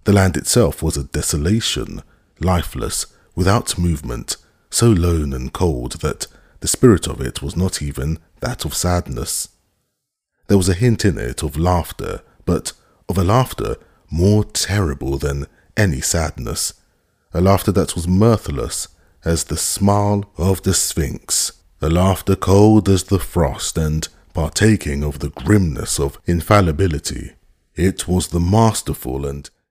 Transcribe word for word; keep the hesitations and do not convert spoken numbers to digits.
The land itself was a desolation, lifeless, without movement, so lone and cold that the spirit of it was not even that of sadness. There was a hint in it of laughter, but of a laughter more terrible than any sadness, a laughter that was mirthless as the smile of the Sphinx, a laughter cold as the frost and partaking of the grimness of infallibility. It was the masterful and